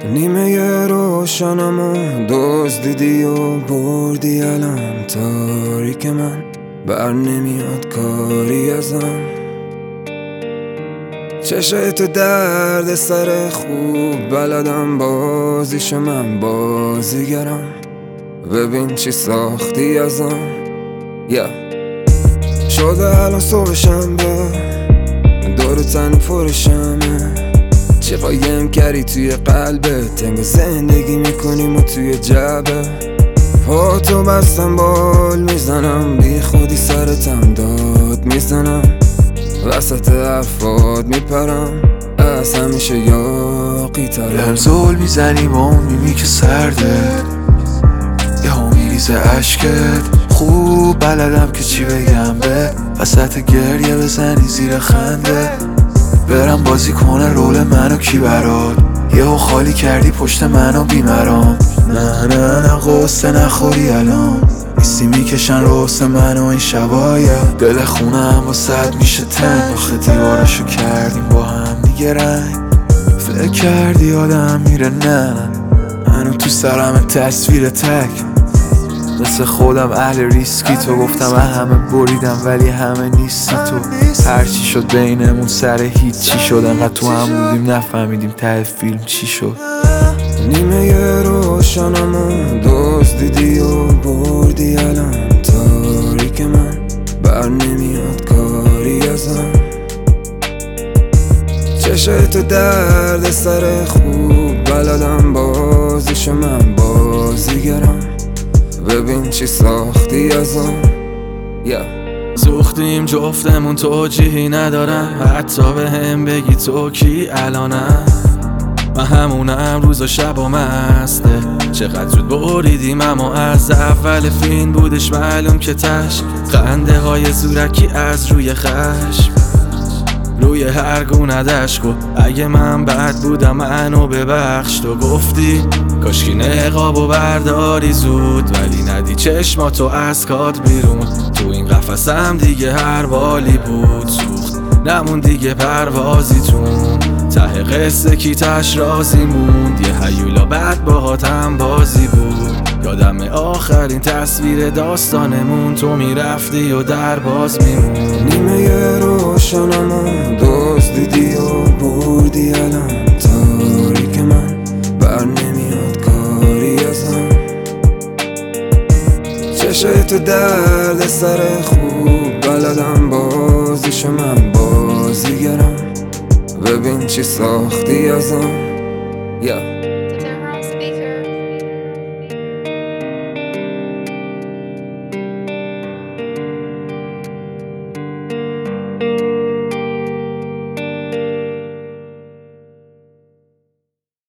نیمه روشنمو دزدیدی و بردی، الان تاریک من بر نمیاد کاری ازم. چشای تو درد سر خوب بلدم بازیشو، من بازیگرم. ببین چی ساختی ازم. شده الان صبح شنبه، دور تن پرشمه. چه قایم کردی توی قلبت، انگار زندگی میکنیم و توی جبه. پا تو بستم بال میزنم، بی خودی سرتم داد میزنم. وسط حرفات میپرم، از همیشه یاقی ترم. بهم زول میزنی با اون میمی که سرده، یهو میریزه عشقت. خوب بلدم که چی بگم، به وسط گریه بزنی زیر خنده. برم بازی کنه رول منو کی برات، یهو خالی کردی پشت منو بیمرام. نه قصه نخوری الان، نیستی میکشن روس منو این شبایا. دل خونم با صد میشه تنگ، آخه دیوارشو کردیم با هم دیگه رنگ. فکر کردی آدم میره، نه منو تو سرم تصویر تک. مثل خودم اهل ریسکی، تو گفتم همه بریدم ولی همه نیستی تو. هرچی شد بینمون سر هیچی شد، انقدر تو هم بودیم نفهمیدیم ته فیلم چی شد. نیمه روشنمو دزدیدی و بردی، الان تاریک من بر نمیاد کاری ازم. چشای تو درد سر خوب بلدم بازیشو، من بازیگرم. ببین چی ساختی ازم. زوختیم جفتمون توجیهی ندارم، حتی به هم بگی تو کی الانم. من همونم روز و شب و مسته، چقدر زود بریدیم اما از اول فیلم بودش معلوم که تش. خنده های زورکی از روی خشم، روی هر گونه دشکو. اگه من بد بودم منو ببخش، تو گفتی کاشکی نقابو برداری زود، ولی ندی چشماتو از کات بیرون. تو این قفسم دیگه هر بالی بود سوخت، نمون دیگه پروازیتون. ته قصه کی تش رازی موند، یه هیولا بعد باهاتم بازی بود. یادم آخرین تصویر داستانمون، تو میرفتی و در باز میمون. نیمه روشنمو دزدیدی و بردی، الان تاریک من بر نمیاد کاری ازم. چشای تو درد سر خوب بلدم بازیشو، من بازیگرم. ببین چی ساختی ازم.